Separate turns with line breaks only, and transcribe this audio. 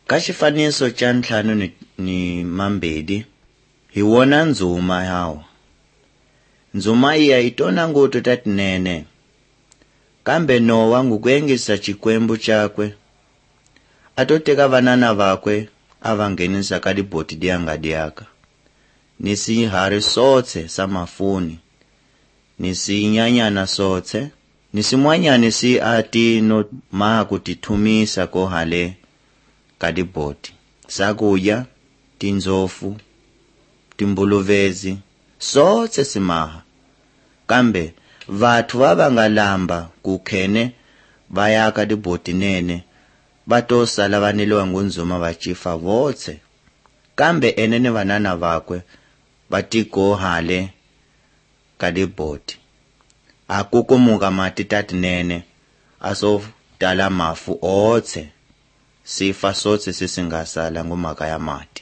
Ka xifaniso cha 5 ni mambedi hi wona ndzuma yawo. Ndzuma iya itona nguto tatinene. Kambe Nowa ngukuyengisa chikwembu chakwe atoteka vanana vakwe avangenisa ka liboti dyanga dyaka. Nisi hari sotse samafuni. Nisi nyanyana sotse. Nisi mwanyane si ati no maha kutitumisa ko hale ka liboti. Sakuya, tinzofu, timbuluvezi, sotse simaha. Kambe vathu vavangalamba kukhene vayaka liboti nene batosala vanelewa ngunzuma vachifa votse. Kambe enene vanana vakwe batiko hale ka liboti. Akukumuka mati tatinene aso tala mafu otse sifa sotse sisingasala ngumaka ya mati.